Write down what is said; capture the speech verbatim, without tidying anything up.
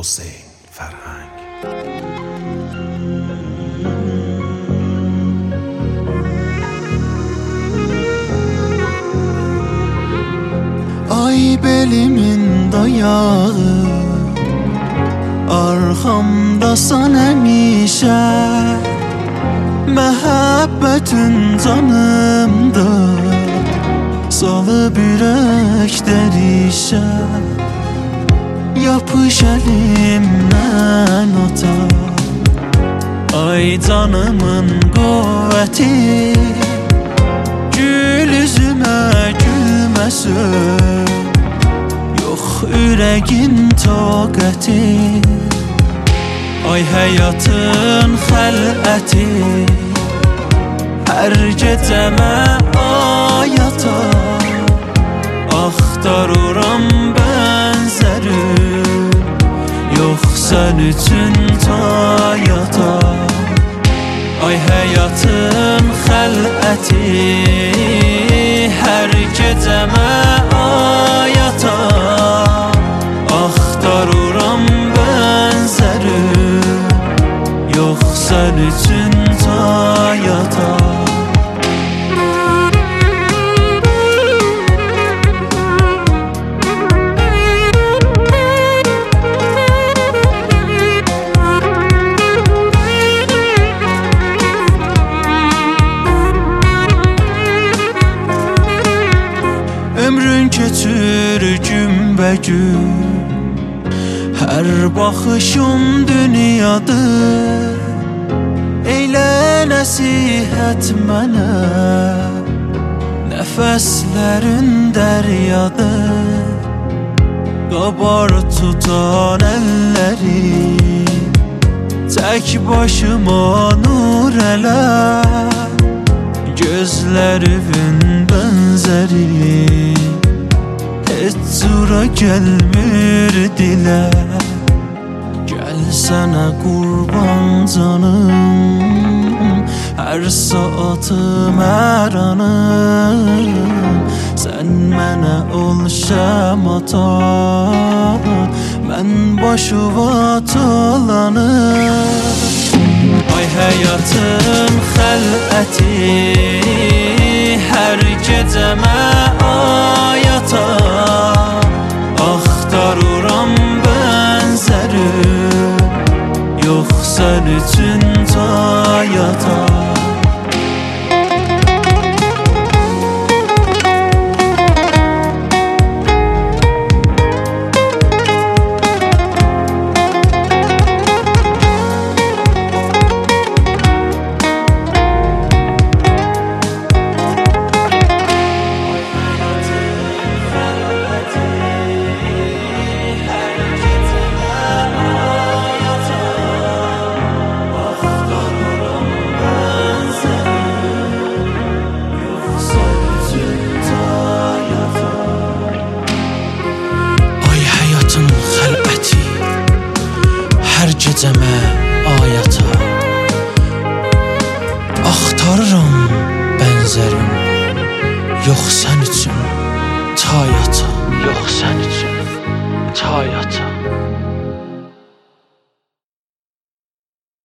Hüseyn Ferhang. Ay belimin dayağı, arxamdasan həmişə. Məhəbbətin canımda salıb ürək dərişə. Yapış əlimdən ota, ay canımın qüvvəti. Gül üzümə gülməsin, yox ürəgin taqəti. Ay həyatın xələti, hər gecəmə ayata. Axtarıram bənzəri, yox sən üçün tayata. Ay həyatın xələti, hər gecəmə ayata. Axtarıram bənzəri, yox sən üçün tayata. Ömrün keçir günbəgün, hər baxışım dünyadır. Eylə nəsihət mənə, nəfəslərin dəryadır. Qabar tutan əlləri, tək başıma nur ələ. Gözlərimin bənzəri, heç cura gəlmir dilə. Gəl sənə qurban canım, hər saatım, hər anım. Sən mənə ol şəmata, mən başı vat olanım. Ay həyatın xələti, hər gecəmə ayata. Axtarıram bənzəri, yox sən üçün